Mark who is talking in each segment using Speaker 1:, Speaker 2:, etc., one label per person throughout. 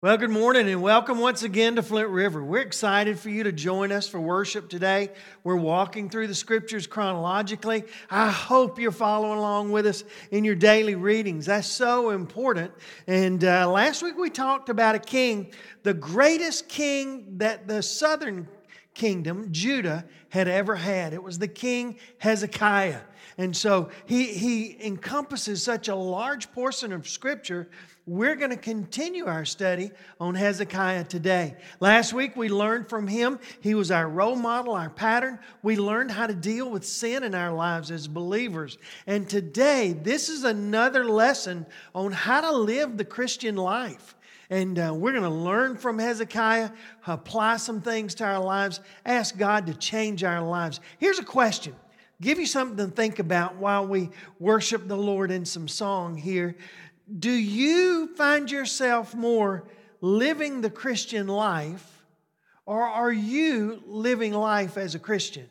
Speaker 1: Well, good morning and welcome once again to Flint River. We're excited for you to join us for worship today. We're walking through the scriptures chronologically. I hope you're following along with us in your daily readings. That's so important. And last week we talked about a king, the greatest king that the southern kingdom, Judah, had ever had. It was the king Hezekiah. And so he encompasses such a large portion of Scripture. We're going to continue our study on Hezekiah today. Last week we learned from him. He was our role model, our pattern. We learned how to deal with sin in our lives as believers. And today, this is another lesson on how to live the Christian life. And we're going to learn from Hezekiah, apply some things to our lives, ask God to change our lives. Here's a question. Give you something to think about while we worship the Lord in some song here. Do you find yourself more living the Christian life, or are you living life as a Christian?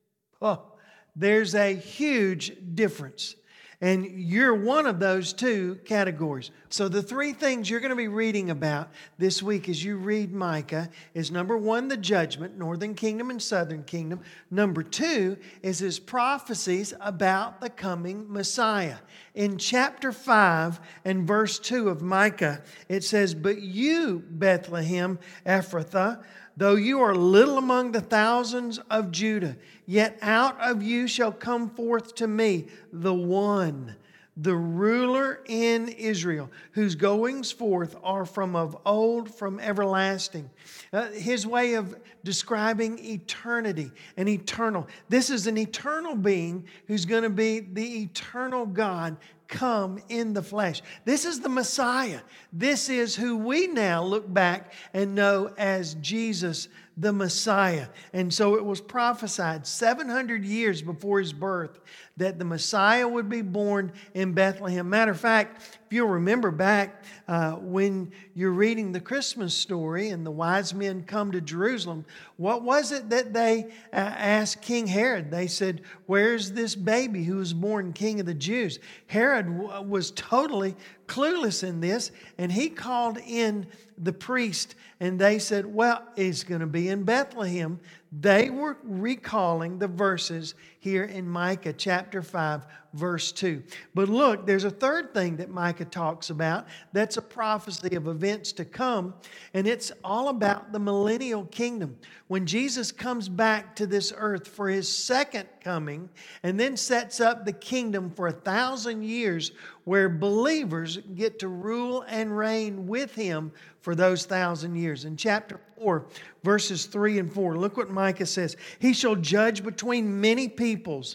Speaker 1: Oh, there's a huge difference. And you're one of those two categories. So the three things you're going to be reading about this week as you read Micah is number one, the judgment, northern kingdom and southern kingdom. Number two is his prophecies about the coming Messiah. In chapter 5 and verse 2 of Micah, it says, "But you, Bethlehem Ephrathah, though you are little among the thousands of Judah, yet out of you shall come forth to me the one, the ruler in Israel, whose goings forth are from of old, from everlasting." His way of describing eternity and eternal. This is an eternal being who's going to be the eternal God come in the flesh. This is the Messiah. This is who we now look back and know as Jesus the Messiah. And so it was prophesied 700 years before his birth that the Messiah would be born in Bethlehem. Matter of fact, if you'll remember back when you're reading the Christmas story and the wise men come to Jerusalem, what was it that they asked King Herod? They said, "Where's this baby who was born King of the Jews?" Herod was totally clueless in this, and he called in the priest, and they said, "Well, it's going to be in Bethlehem." They were recalling the verses here in Micah chapter 5, verse 2. But look, there's a third thing that Micah talks about that's a prophecy of events to come, and it's all about the millennial kingdom. When Jesus comes back to this earth for his second coming and then sets up the kingdom for 1,000 years where believers get to rule and reign with him for those 1,000 years. In chapter 4, verses 3 and 4, look what Micah says. "He shall judge between many peoples,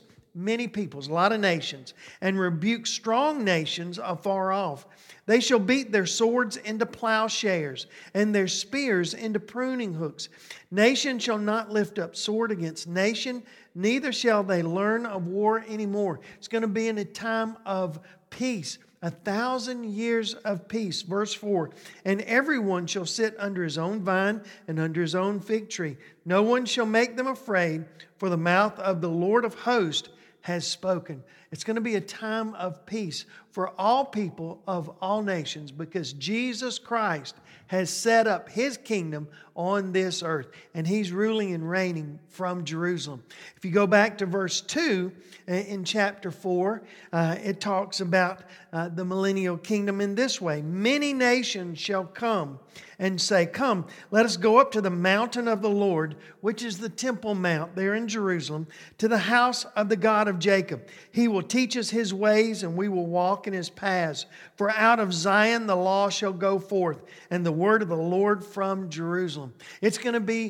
Speaker 1: a lot of nations, and rebuke strong nations afar off. They shall beat their swords into plowshares and their spears into pruning hooks. Nation shall not lift up sword against nation, neither shall they learn of war anymore." It's going to be in a time of peace. 1,000 years of peace. Verse 4, "And everyone shall sit under his own vine and under his own fig tree. No one shall make them afraid, for the mouth of the Lord of hosts has spoken." It's going to be a time of peace for all people of all nations because Jesus Christ has set up his kingdom on this earth, and he's ruling and reigning from Jerusalem. If you go back to verse 2 in chapter 4, it talks about the millennial kingdom in this way. "Many nations shall come and say, 'Come, let us go up to the mountain of the Lord,'" which is the Temple Mount there in Jerusalem, "'to the house of the God of Jacob. He will teach us his ways, and we will walk in his paths. For out of Zion the law shall go forth, and the word of the Lord from Jerusalem." It's going to be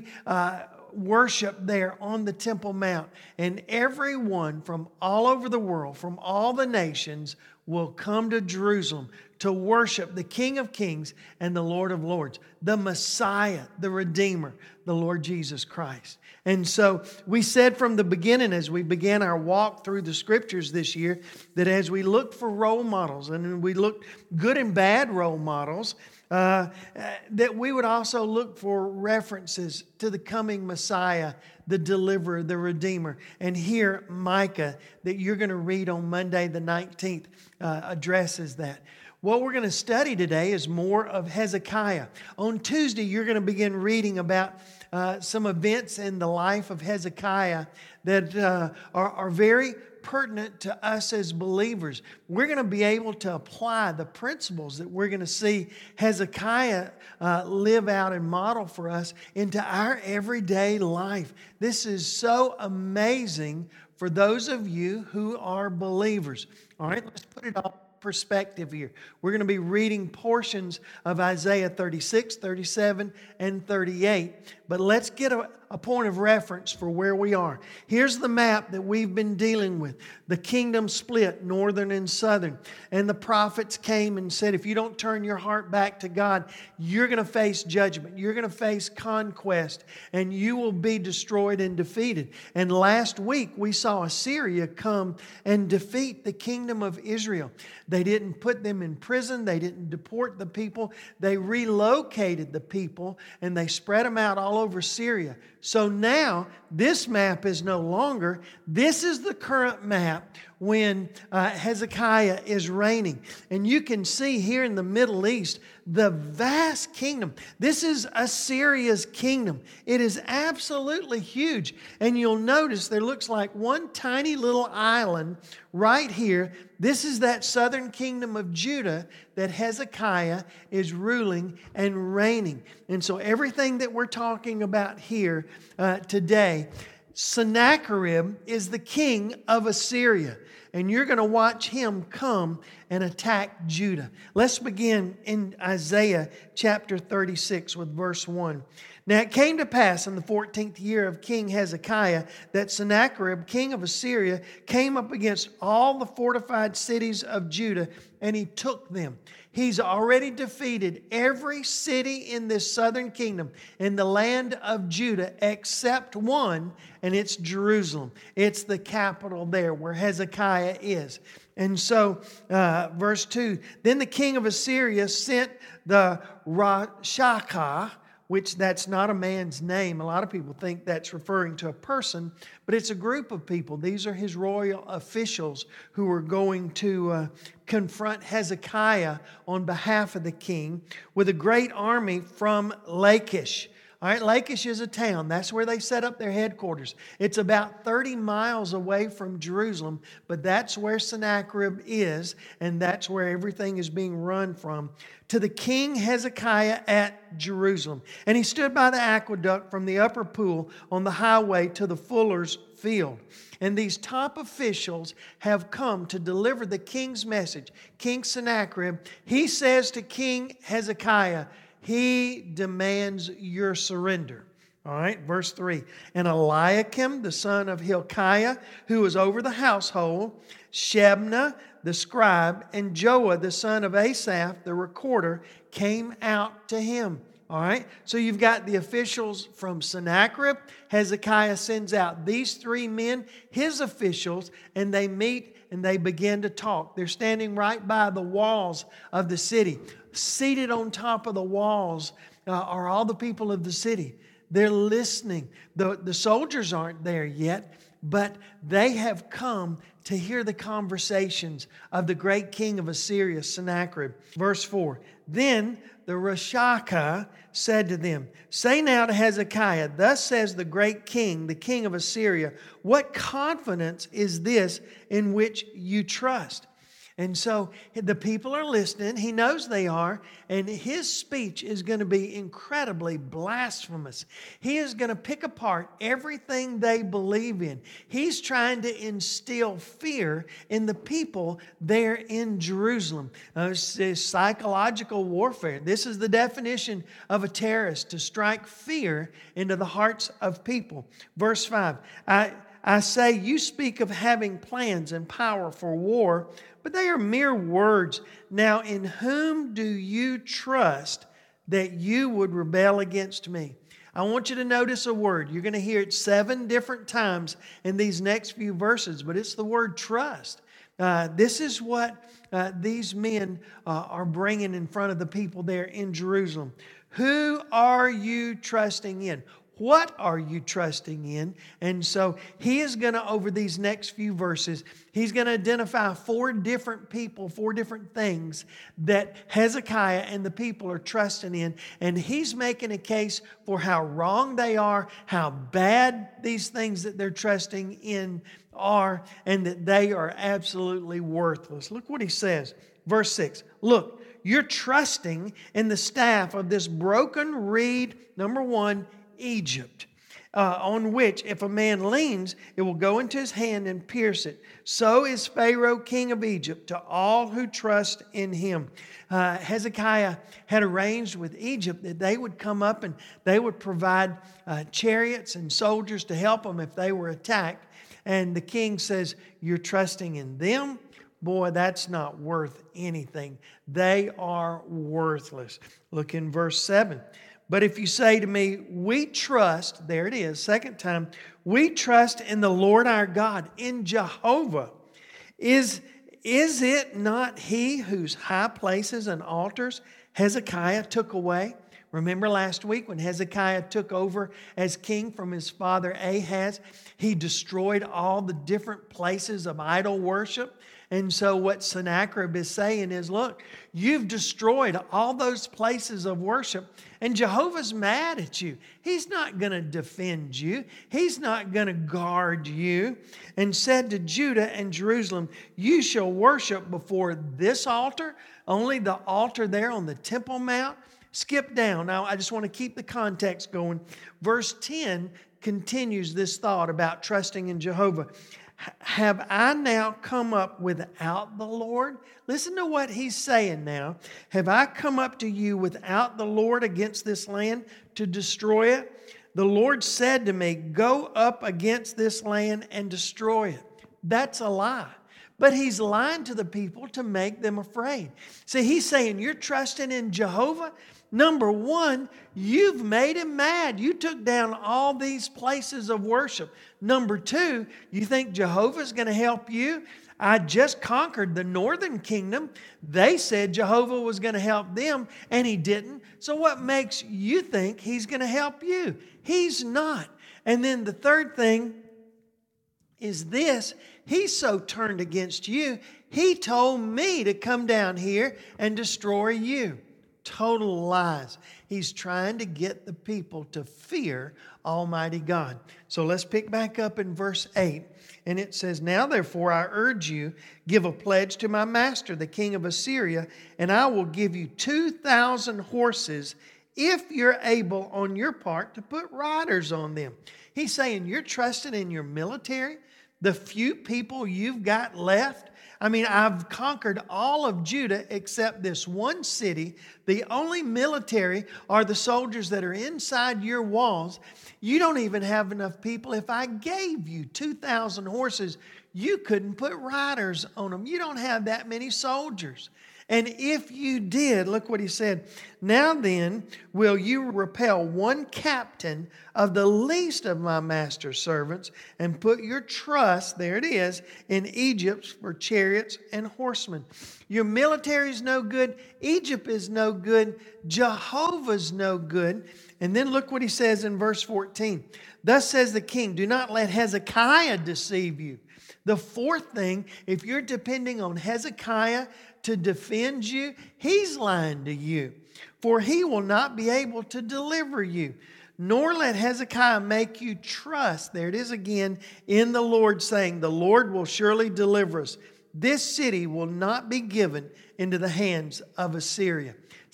Speaker 1: worship there on the Temple Mount. And everyone from all over the world, from all the nations, will come to Jerusalem to worship the King of Kings and the Lord of Lords, the Messiah, the Redeemer, the Lord Jesus Christ. And so we said from the beginning as we began our walk through the Scriptures this year that as we look for role models, and we look good and bad role models, that we would also look for references to the coming Messiah, the deliverer, the Redeemer. And here Micah, that you're going to read on Monday the 19th, addresses that. What we're going to study today is more of Hezekiah. On Tuesday, you're going to begin reading about some events in the life of Hezekiah that are very pertinent to us as believers. We're going to be able to apply the principles that we're going to see Hezekiah live out and model for us into our everyday life. This is so amazing for those of you who are believers. All right, let's put it all perspective here. We're going to be reading portions of Isaiah 36, 37, and 38. But let's get a point of reference for where we are. Here's the map that we've been dealing with. The kingdom split, northern and southern. And the prophets came and said, if you don't turn your heart back to God, you're going to face judgment. You're going to face conquest. And you will be destroyed and defeated. And last week, we saw Assyria come and defeat the kingdom of Israel. They didn't put them in prison. They didn't deport the people. They relocated the people and they spread them out all over Syria. So now, this map is no longer. This is the current map when Hezekiah is reigning. And you can see here in the Middle East, the vast kingdom. This is Assyria's kingdom. It is absolutely huge. And you'll notice there looks like one tiny little island right here. This is that southern kingdom of Judah that Hezekiah is ruling and reigning. And so everything that we're talking about here today, Sennacherib is the king of Assyria. And you're going to watch him come and attack Judah. Let's begin in Isaiah chapter 36 with verse 1. Now it came to pass in the 14th year of King Hezekiah that Sennacherib, king of Assyria, came up against all the fortified cities of Judah, and he took them. He's already defeated every city in this southern kingdom in the land of Judah except one, and it's Jerusalem. It's the capital there where Hezekiah is. And so, verse 2, then the king of Assyria sent the Rashakah, which that's not a man's name. A lot of people think that's referring to a person, but it's a group of people. These are his royal officials who are going to confront Hezekiah on behalf of the king with a great army from Lachish. All right, Lachish is a town. That's where they set up their headquarters. It's about 30 miles away from Jerusalem, but that's where Sennacherib is, and that's where everything is being run from. To the king Hezekiah at Jerusalem. And he stood by the aqueduct from the upper pool on the highway to the fuller's field. And these top officials have come to deliver the king's message. King Sennacherib, he says to King Hezekiah, he demands your surrender. All right, verse 3. And Eliakim, the son of Hilkiah, who was over the household, Shebna, the scribe, and Joah, the son of Asaph, the recorder, came out to him. All right, so you've got the officials from Sennacherib. Hezekiah sends out these three men, his officials, and they meet and they begin to talk. They're standing right by the walls of the city. Seated on top of the walls are all the people of the city. They're listening. The soldiers aren't there yet, but they have come to hear the conversations of the great king of Assyria, Sennacherib. Verse 4, then the Rashakah said to them, say now to Hezekiah, thus says the great king, the king of Assyria, what confidence is this in which you trust? And so the people are listening. He knows they are. And his speech is going to be incredibly blasphemous. He is going to pick apart everything they believe in. He's trying to instill fear in the people there in Jerusalem. It's psychological warfare. This is the definition of a terrorist, to strike fear into the hearts of people. Verse 5, I say, you speak of having plans and power for war, but they are mere words. Now, in whom do you trust that you would rebel against me? I want you to notice a word. You're going to hear it 7 different times in these next few verses, but it's the word trust. This is what these men are bringing in front of the people there in Jerusalem. Who are you trusting in? What are you trusting in? And so he is going to, over these next few verses, he's going to identify 4 different people, 4 different things that Hezekiah and the people are trusting in. And he's making a case for how wrong they are, how bad these things that they're trusting in are, and that they are absolutely worthless. Look what he says. Verse 6. Look, you're trusting in the staff of this broken reed, number 1, Egypt, on which if a man leans, it will go into his hand and pierce it. So is Pharaoh, king of Egypt, to all who trust in him. Hezekiah had arranged with Egypt that they would come up and they would provide chariots and soldiers to help them if they were attacked. And the king says, you're trusting in them? Boy, that's not worth anything. They are worthless. Look in verse 7. But if you say to me, we trust, there it is, second time, we trust in the Lord our God, in Jehovah. Is it not he whose high places and altars Hezekiah took away? Remember last week when Hezekiah took over as king from his father Ahaz, he destroyed all the different places of idol worship. And so what Sennacherib is saying is, look, you've destroyed all those places of worship, and Jehovah's mad at you. He's not going to defend you. He's not going to guard you. And said to Judah and Jerusalem, you shall worship before this altar, only the altar there on the Temple Mount. Skip down. Now, I just want to keep the context going. Verse 10 continues this thought about trusting in Jehovah. Have I now come up without the Lord? Listen to what he's saying now. Have I come up to you without the Lord against this land to destroy it? The Lord said to me, go up against this land and destroy it. That's a lie. But he's lying to the people to make them afraid. See, he's saying, you're trusting in Jehovah? Number 1, you've made him mad. You took down all these places of worship. Number 2, you think Jehovah's going to help you? I just conquered the northern kingdom. They said Jehovah was going to help them, and he didn't. So what makes you think he's going to help you? He's not. And then the third thing is this. He's so turned against you, he told me to come down here and destroy you. Total lies. He's trying to get the people to fear Almighty God. So let's pick back up in verse 8. And it says, now therefore I urge you, give a pledge to my master, the king of Assyria, and I will give you 2,000 horses if you're able on your part to put riders on them. He's saying you're trusting in your military, the few people you've got left. I mean, I've conquered all of Judah except this one city. The only military are the soldiers that are inside your walls. You don't even have enough people. If I gave you 2,000 horses, you couldn't put riders on them. You don't have that many soldiers. And if you did, look what he said. Now then, will you repel one captain of the least of my master's servants and put your trust, there it is, in Egypt for chariots and horsemen. Your military is no good. Egypt is no good. Jehovah's no good. And then look what he says in verse 14. Thus says the king, do not let Hezekiah deceive you. The fourth thing, if you're depending on Hezekiah to defend you, he's lying to you. For he will not be able to deliver you. Nor let Hezekiah make you trust, there it is again, in the Lord, saying, the Lord will surely deliver us. This city will not be given into the hands of Assyria.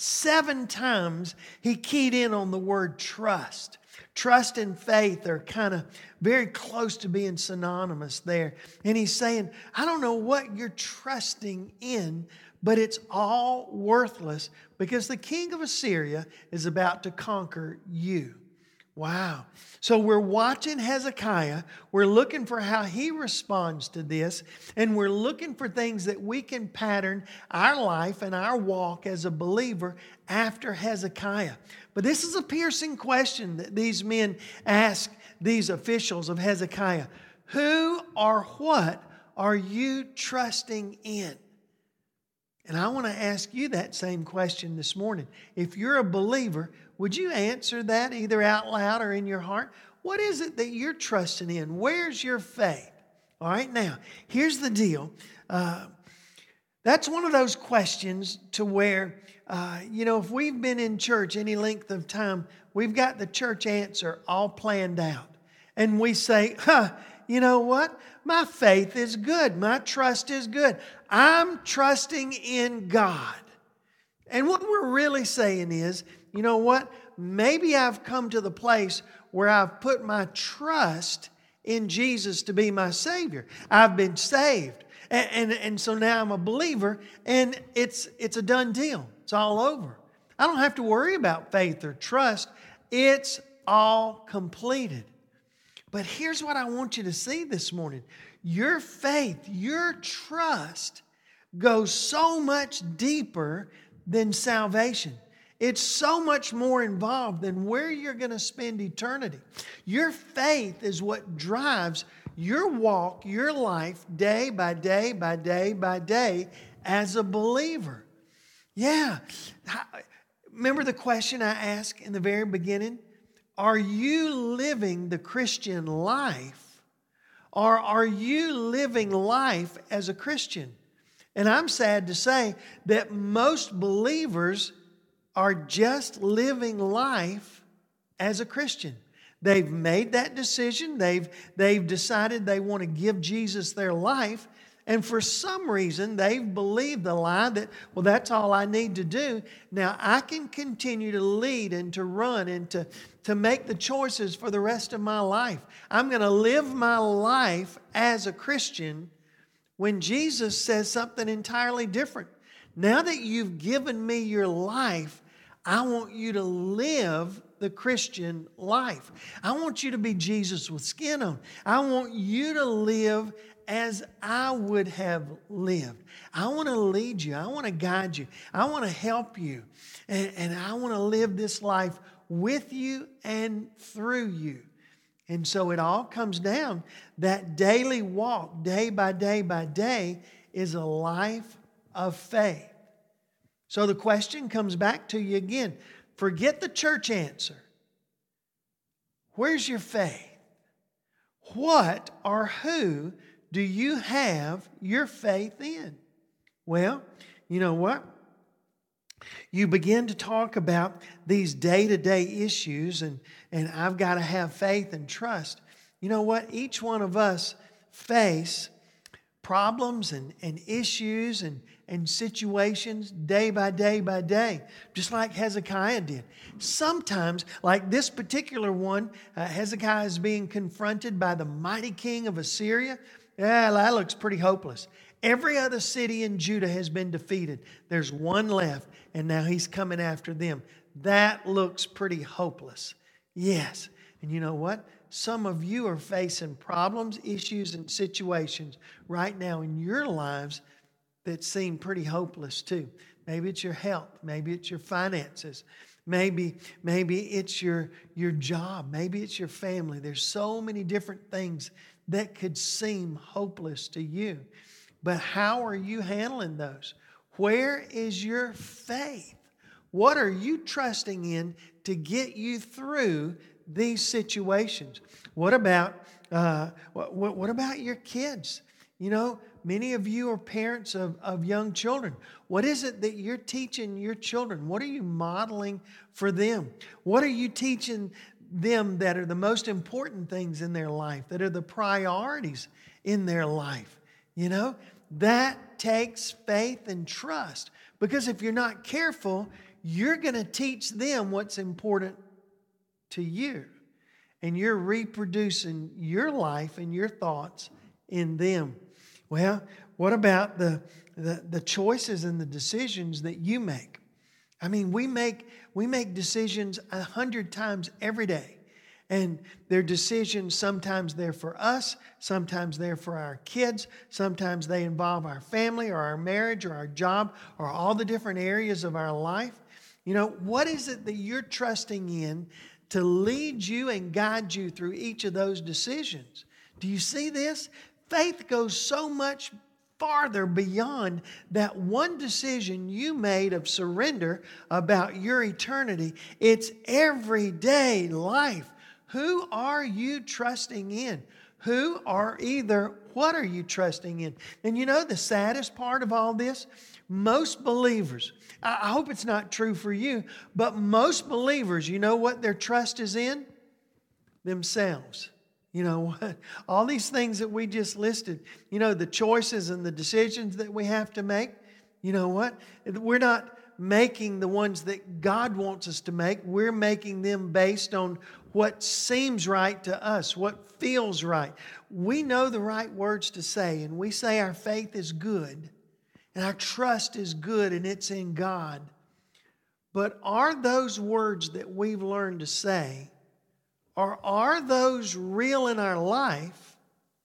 Speaker 1: 7 times he keyed in on the word trust. Trust and faith are kind of very close to being synonymous there. And he's saying, I don't know what you're trusting in, but it's all worthless because the king of Assyria is about to conquer you. Wow. So we're watching Hezekiah. We're looking for how he responds to this. And we're looking for things that we can pattern our life and our walk as a believer after Hezekiah. But this is a piercing question that these men ask these officials of Hezekiah. Who or what are you trusting in? And I want to ask you that same question this morning. If you're a believer, Would you answer that either out loud or in your heart? What is it that you're trusting in? Where's your faith? All right, now, here's the deal. That's one of those questions to where, if we've been in church any length of time, we've got the church answer all planned out. And we say, you know what? My faith is good. My trust is good. I'm trusting in God. And what we're really saying is, you know what? Maybe I've come to the place where I've put my trust in Jesus to be my Savior. I've been saved. And so now I'm a believer, and it's a done deal. It's all over. I don't have to worry about faith or trust. It's all completed. But here's what I want you to see this morning. Your faith, your trust goes so much deeper than salvation. It's so much more involved than where you're going to spend eternity. Your faith is what drives your walk, your life, day by day by day by day as a believer. Yeah. Remember the question I asked in the very beginning? Are you living the Christian life, or are you living life as a Christian? And I'm sad to say that most believers are just living life as a Christian. They've made that decision. They've decided they want to give Jesus their life. And for some reason, they've believed the lie that, well, that's all I need to do. Now I can continue to lead and to run and to make the choices for the rest of my life. I'm going to live my life as a Christian when Jesus says something entirely different. Now that you've given me your life, I want you to live the Christian life. I want you to be Jesus with skin on. I want you to live as I would have lived. I want to lead you. I want to guide you. I want to help you. And I want to live this life with you and through you. And so it all comes down, that daily walk, day by day, is a life of faith. So the question comes back to you again. Forget the church answer. Where's your faith? What or who do you have your faith in? Well, you know what? You begin to talk about these day-to-day issues, and I've got to have faith and trust. You know what? Each one of us face problems and issues and situations day by day, just like Hezekiah did. Sometimes, like this particular one, Hezekiah is being confronted by the mighty king of Assyria. Yeah, that looks pretty hopeless. Every other city in Judah has been defeated. There's one left, and now he's coming after them. That looks pretty hopeless. Yes. And you know what? Some of you are facing problems, issues, and situations right now in your lives that seem pretty hopeless too. Maybe it's your health. Maybe it's your finances. Maybe it's your job. Maybe it's your family. There's so many different things that could seem hopeless to you. But how are you handling those? Where is your faith? What are you trusting in to get you through these situations? What about your kids? You know, many of you are parents of young children. What is it that you're teaching your children? What are you modeling for them? What are you teaching them that are the most important things in their life, that are the priorities in their life? You know, that takes faith and trust. Because if you're not careful, you're going to teach them what's important to you. And you're reproducing your life and your thoughts in them. Well, what about the choices and the decisions that you make? I mean, we make decisions 100 times every day. And they're decisions, sometimes they're for us, sometimes they're for our kids, sometimes they involve our family or our marriage or our job or all the different areas of our life. You know, what is it that you're trusting in to lead you and guide you through each of those decisions? Do you see this? Faith goes so much farther beyond that one decision you made of surrender about your eternity. It's everyday life. Who are you trusting in? What are you trusting in? And you know the saddest part of all this? Most believers, I hope it's not true for you, but most believers, you know what their trust is in? Themselves. You know what? All these things that we just listed, you know, the choices and the decisions that we have to make, you know what? We're not making the ones that God wants us to make. We're making them based on what seems right to us, what feels right. We know the right words to say, and we say our faith is good, and our trust is good, and it's in God. But are those words that we've learned to say, or are those real in our life,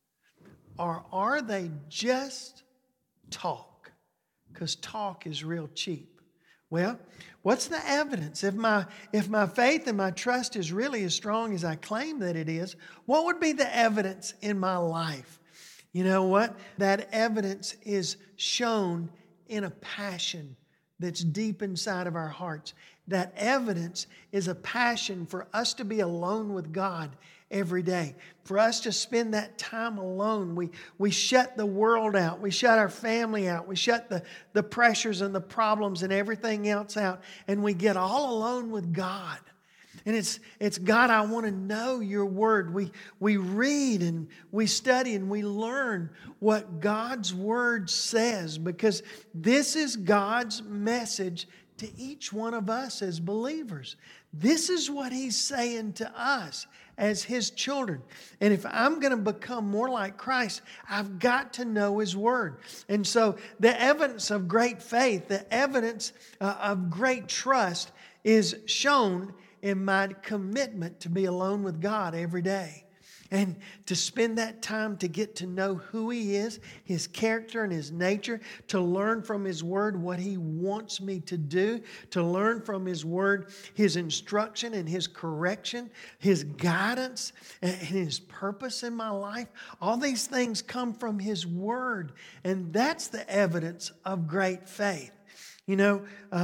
Speaker 1: or are they just talk? Because talk is real cheap. Well, what's the evidence? If my faith and my trust is really as strong as I claim that it is, what would be the evidence in my life? You know what? That evidence is shown in a passion that's deep inside of our hearts. That evidence is a passion for us to be alone with God every day. For us to spend that time alone. We shut the world out. We shut our family out. We shut the pressures and the problems and everything else out. And we get all alone with God. And it's God, I want to know your word. We read and we study and we learn what God's word says, because this is God's message to each one of us as believers. This is what He's saying to us as His children. And if I'm going to become more like Christ, I've got to know His word. And so the evidence of great faith, the evidence of great trust is shown in my commitment to be alone with God every day. And to spend that time to get to know who He is, His character and His nature, to learn from His word what He wants me to do, to learn from His word His instruction and His correction, His guidance and His purpose in my life. All these things come from His word. And that's the evidence of great faith. You know,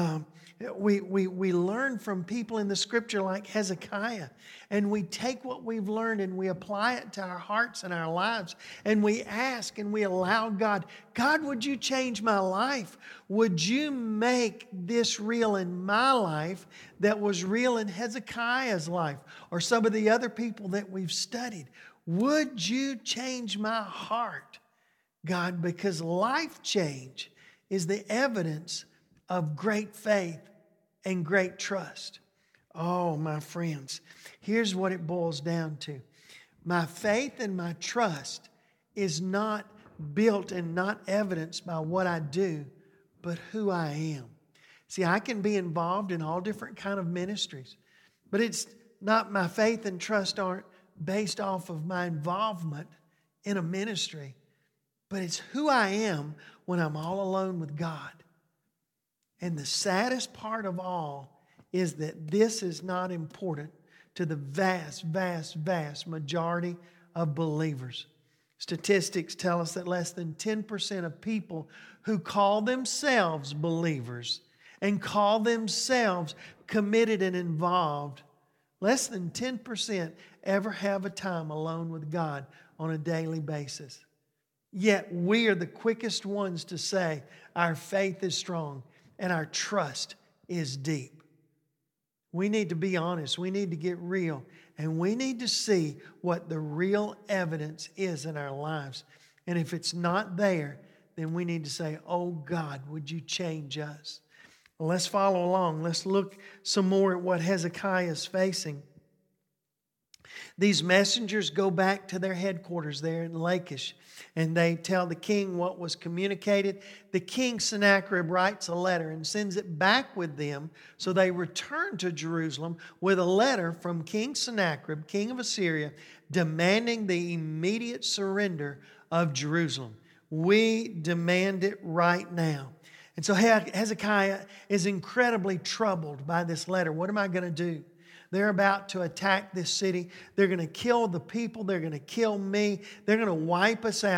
Speaker 1: we learn from people in the Scripture like Hezekiah, and we take what we've learned and we apply it to our hearts and our lives, and we ask and we allow God, would you change my life? Would you make this real in my life that was real in Hezekiah's life or some of the other people that we've studied? Would you change my heart, God? Because life change is the evidence of great faith and great trust. Oh, my friends, here's what it boils down to. My faith and my trust is not built and not evidenced by what I do, but who I am. See, I can be involved in all different kind of ministries, but it's not, my faith and trust aren't based off of my involvement in a ministry, but it's who I am when I'm all alone with God. And the saddest part of all is that this is not important to the vast, vast, vast majority of believers. Statistics tell us that less than 10% of people who call themselves believers and call themselves committed and involved, less than 10% ever have a time alone with God on a daily basis. Yet we are the quickest ones to say our faith is strong and our trust is deep. We need to be honest. We need to get real. And we need to see what the real evidence is in our lives. And if it's not there, then we need to say, oh God, would you change us? Well, let's follow along. Let's look some more at what Hezekiah is facing. These messengers go back to their headquarters there in Lachish, and they tell the king what was communicated. The king Sennacherib writes a letter and sends it back with them. So they return to Jerusalem with a letter from King Sennacherib, king of Assyria, demanding the immediate surrender of Jerusalem. We demand it right now. And so Hezekiah is incredibly troubled by this letter. What am I going to do? They're about to attack this city. They're going to kill the people. They're going to kill me. They're going to wipe us out.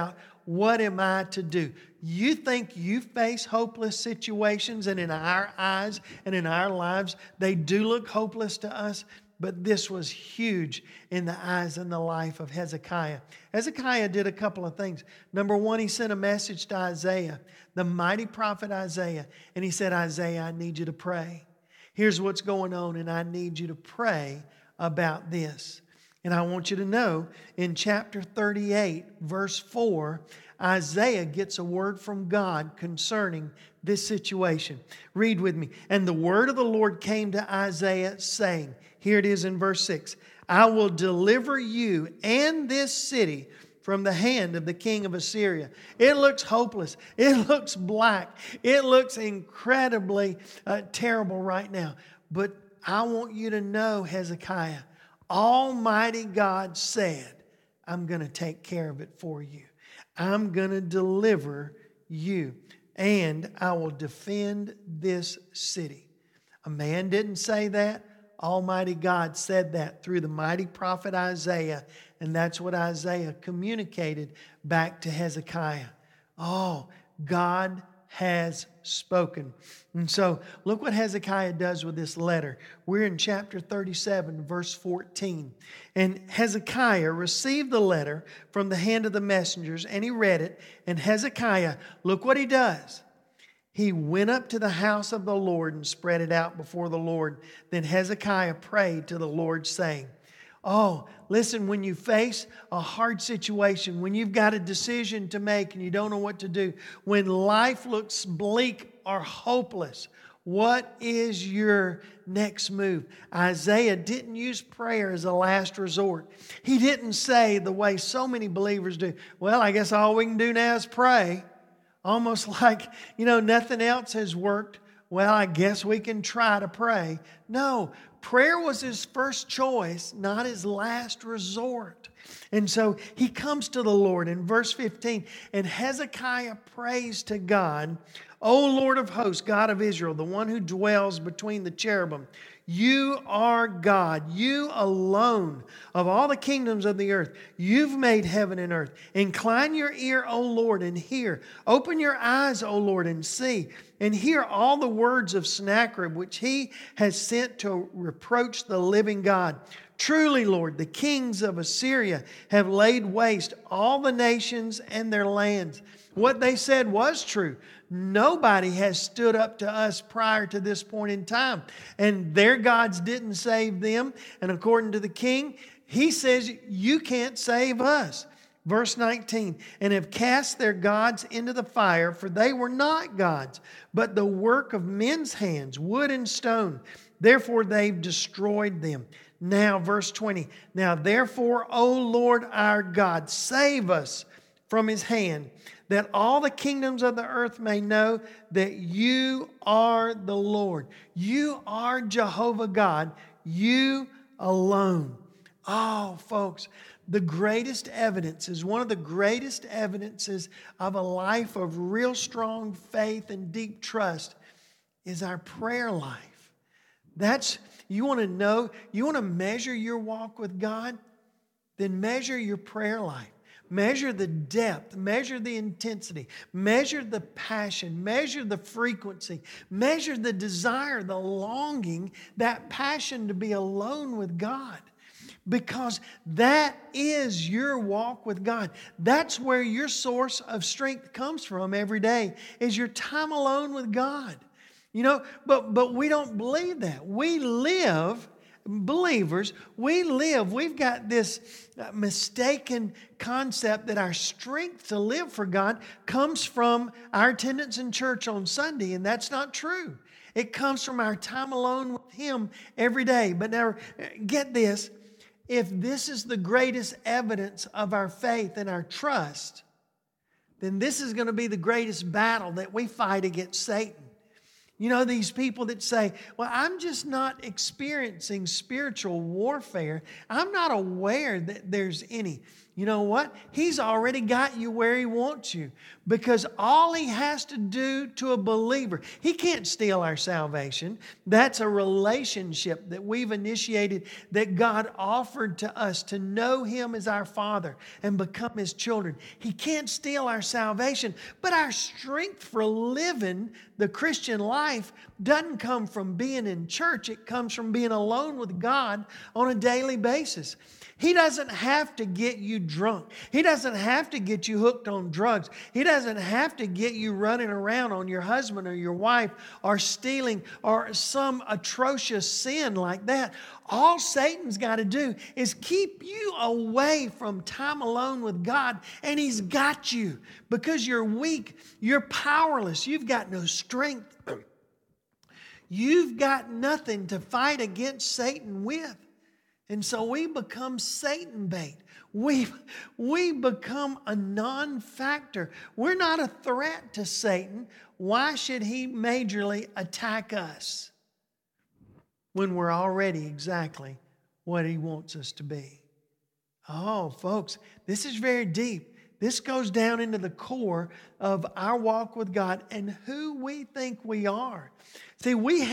Speaker 1: what am I to do? You think you face hopeless situations, and in our eyes and in our lives, they do look hopeless to us. But this was huge in the eyes and the life of Hezekiah. Hezekiah did a couple of things. Number one, he sent a message to Isaiah, the mighty prophet Isaiah. And he said, Isaiah, I need you to pray. Here's what's going on, and I need you to pray about this. And I want you to know, in chapter 38, verse 4, Isaiah gets a word from God concerning this situation. Read with me. And the word of the Lord came to Isaiah, saying, here it is in verse 6, I will deliver you and this city from the hand of the king of Assyria. It looks hopeless. It looks black. It looks incredibly terrible right now. But I want you to know, Hezekiah, Almighty God said, I'm going to take care of it for you. I'm going to deliver you, and I will defend this city. A man didn't say that. Almighty God said that through the mighty prophet Isaiah, and that's what Isaiah communicated back to Hezekiah. Oh, God has spoken. And so look what Hezekiah does with this letter. We're in chapter 37, verse 14. And Hezekiah received the letter from the hand of the messengers, and he read it. And Hezekiah, look what he does. He went up to the house of the Lord and spread it out before the Lord. Then Hezekiah prayed to the Lord, saying, oh, listen, when you face a hard situation, when you've got a decision to make and you don't know what to do, when life looks bleak or hopeless, what is your next move? Isaiah didn't use prayer as a last resort. He didn't say the way so many believers do, well, I guess all we can do now is pray. Almost like, nothing else has worked. Well, I guess we can try to pray. No, prayer was his first choice, not his last resort. And so he comes to the Lord in verse 15, and Hezekiah prays to God, O Lord of hosts, God of Israel, the one who dwells between the cherubim. You are God, you alone of all the kingdoms of the earth. You've made heaven and earth. Incline your ear, O Lord, and hear. Open your eyes, O Lord, and see. And hear all the words of Sennacherib, which he has sent to reproach the living God. Truly, Lord, the kings of Assyria have laid waste all the nations and their lands. What they said was true. Nobody has stood up to us prior to this point in time. And their gods didn't save them. And according to the king, he says, you can't save us. Verse 19, and have cast their gods into the fire, for they were not gods, but the work of men's hands, wood and stone. Therefore they've destroyed them. Now, verse 20, now therefore, O Lord our God, save us from his hand, that all the kingdoms of the earth may know that you are the Lord. You are Jehovah God, you alone. Oh, folks, the greatest evidence is one of the greatest evidences of a life of real strong faith and deep trust is our prayer life. You want to know, you want to measure your walk with God? Then measure your prayer life. Measure the depth, measure the intensity, measure the passion, measure the frequency, measure the desire, the longing, that passion to be alone with God. Because that is your walk with God. That's where your source of strength comes from every day, is your time alone with God. But we don't believe that. We live, believers, we've got this mistaken concept that our strength to live for God comes from our attendance in church on Sunday, and that's not true. It comes from our time alone with Him every day. But now, get this. If this is the greatest evidence of our faith and our trust, then this is going to be the greatest battle that we fight against Satan. These people that say, well, I'm just not experiencing spiritual warfare. I'm not aware that there's any. You know what? He's already got you where He wants you, because all He has to do to a believer, He can't steal our salvation. That's a relationship that we've initiated, that God offered to us to know Him as our Father and become His children. He can't steal our salvation, but our strength for living the Christian life doesn't come from being in church. It comes from being alone with God on a daily basis. He doesn't have to get you drunk. He doesn't have to get you hooked on drugs. He doesn't have to get you running around on your husband or your wife or stealing or some atrocious sin like that. All Satan's got to do is keep you away from time alone with God, and he's got you because you're weak, you're powerless, you've got no strength. You've got nothing to fight against Satan with. And so we become Satan bait. We become a non-factor. We're not a threat to Satan. Why should he majorly attack us when we're already exactly what he wants us to be? Oh, folks, this is very deep. This goes down into the core of our walk with God and who we think we are. See,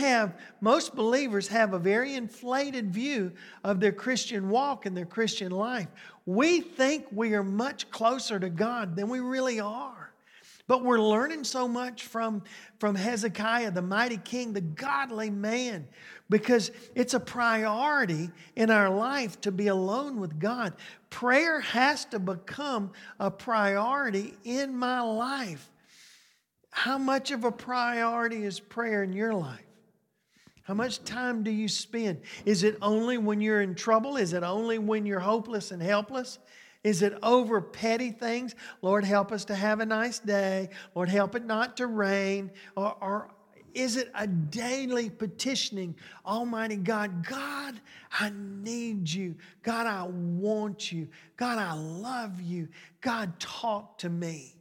Speaker 1: most believers have a very inflated view of their Christian walk and their Christian life. We think we are much closer to God than we really are. But we're learning so much from Hezekiah, the mighty king, the godly man, because it's a priority in our life to be alone with God. Prayer has to become a priority in my life. How much of a priority is prayer in your life? How much time do you spend? Is it only when you're in trouble? Is it only when you're hopeless and helpless? Is it over petty things? Lord, help us to have a nice day. Lord, help it not to rain. Or is it a daily petitioning, Almighty God, God, I need you. God, I want you. God, I love you. God, talk to me.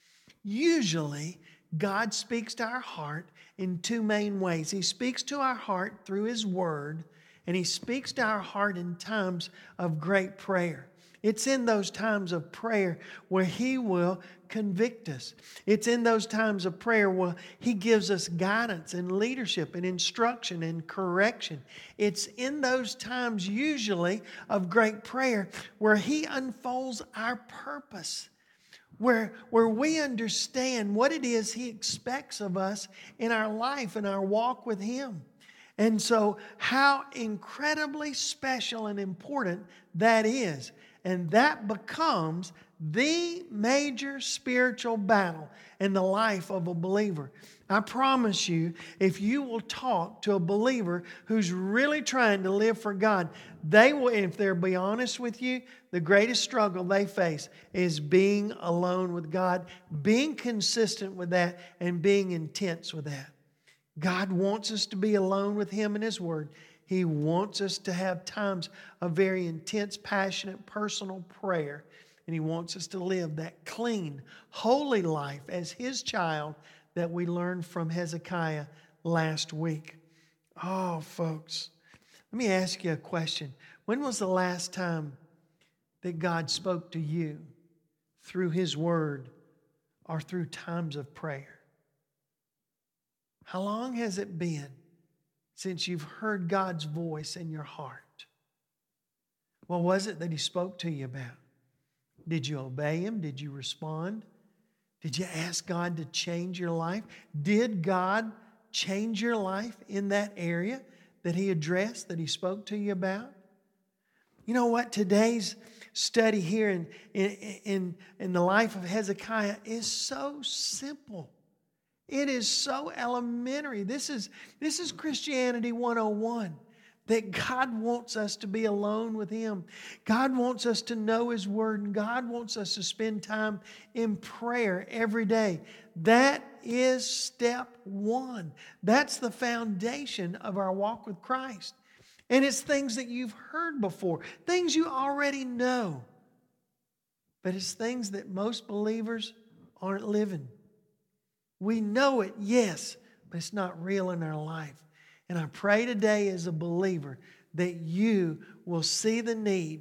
Speaker 1: Usually, God speaks to our heart in two main ways. He speaks to our heart through His Word, and He speaks to our heart in times of great prayer. It's in those times of prayer where He will convict us. It's in those times of prayer where He gives us guidance and leadership and instruction and correction. It's in those times usually of great prayer where He unfolds our purpose, where we understand what it is He expects of us in our life and our walk with Him. And so how incredibly special and important that is. And that becomes the major spiritual battle in the life of a believer. I promise you, if you will talk to a believer who's really trying to live for God, they will, if they'll be honest with you, the greatest struggle they face is being alone with God, being consistent with that, and being intense with that. God wants us to be alone with Him and His Word. He wants us to have times of very intense, passionate, personal prayer. And He wants us to live that clean, holy life as His child that we learned from Hezekiah last week. Oh, folks, let me ask you a question. When was the last time that God spoke to you through His Word or through times of prayer? How long has it been since you've heard God's voice in your heart? What was it that He spoke to you about? Did you obey Him? Did you respond? Did you ask God to change your life? Did God change your life in that area that He addressed, that He spoke to you about? You know what? Today's study here in the life of Hezekiah is so simple. It is so elementary. This is Christianity 101. That God wants us to be alone with Him. God wants us to know His Word. And God wants us to spend time in prayer every day. That is step one. That's the foundation of our walk with Christ. And it's things that you've heard before. Things you already know. But it's things that most believers aren't living. We know it, yes, but it's not real in our life. And I pray today as a believer that you will see the need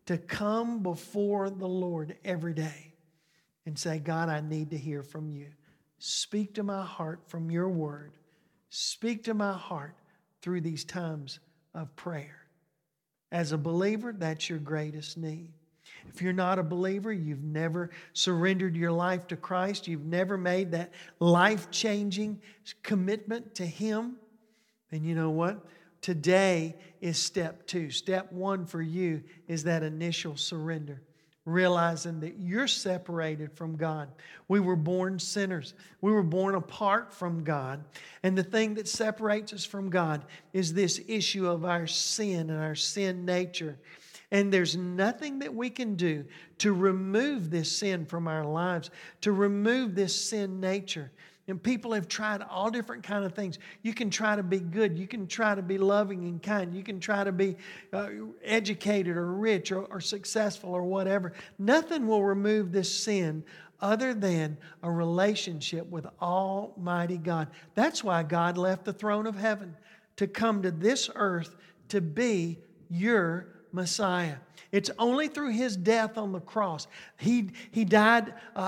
Speaker 1: to come before the Lord every day and say, God, I need to hear from you. Speak to my heart from your word. Speak to my heart through these times of prayer. As a believer, that's your greatest need. If you're not a believer, you've never surrendered your life to Christ, you've never made that life-changing commitment to Him, then you know what? Today is step 2. Step 1 for you is that initial surrender. Realizing that you're separated from God. We were born sinners. We were born apart from God. And the thing that separates us from God is this issue of our sin and our sin nature. And there's nothing that we can do to remove this sin from our lives, to remove this sin nature. And people have tried all different kind of things. You can try to be good. You can try to be loving and kind. You can try to be educated or rich or successful or whatever. Nothing will remove this sin other than a relationship with Almighty God. That's why God left the throne of heaven to come to this earth to be your Messiah. It's only through His death on the cross. He died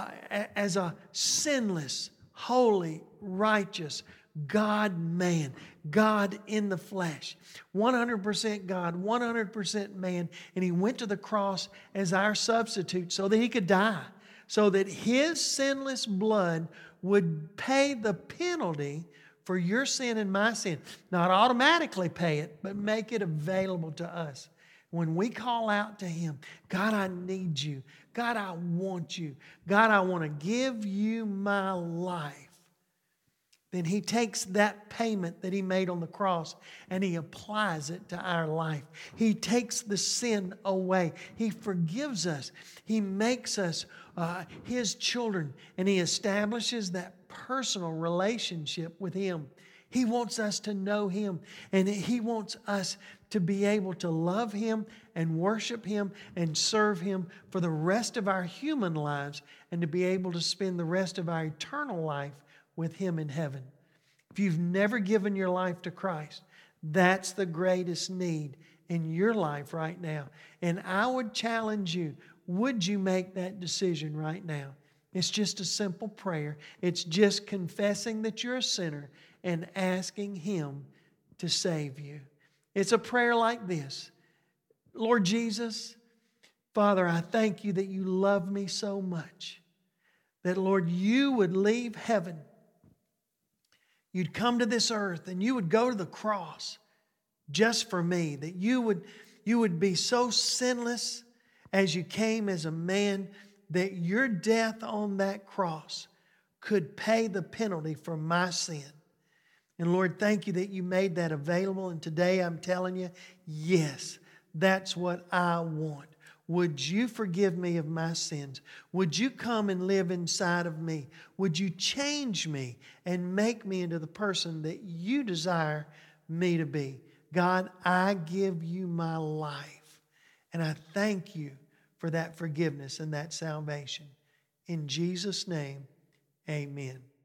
Speaker 1: as a sinless, holy, righteous God-man, God in the flesh, 100% God, 100% man, and He went to the cross as our substitute so that He could die, so that His sinless blood would pay the penalty for your sin and my sin. Not automatically pay it, but make it available to us. When we call out to Him, God, I need you. God, I want you. God, I want to give you my life. Then He takes that payment that He made on the cross and He applies it to our life. He takes the sin away. He forgives us. He makes us His children, and He establishes that personal relationship with Him. He wants us to know Him, and He wants us to be able to love Him and worship Him and serve Him for the rest of our human lives, and to be able to spend the rest of our eternal life with Him in heaven. If you've never given your life to Christ, that's the greatest need in your life right now. And I would challenge you, would you make that decision right now? It's just a simple prayer. It's just confessing that you're a sinner and asking Him to save you. It's a prayer like this. Lord Jesus, Father, I thank you that you love me so much that, Lord, you would leave heaven. You'd come to this earth and you would go to the cross just for me, that you would be so sinless as you came as a man, that your death on that cross could pay the penalty for my sin. And Lord, thank you that you made that available. And today I'm telling you, yes, that's what I want. Would you forgive me of my sins? Would you come and live inside of me? Would you change me and make me into the person that you desire me to be? God, I give you my life. And I thank you for that forgiveness and that salvation. In Jesus' name, amen.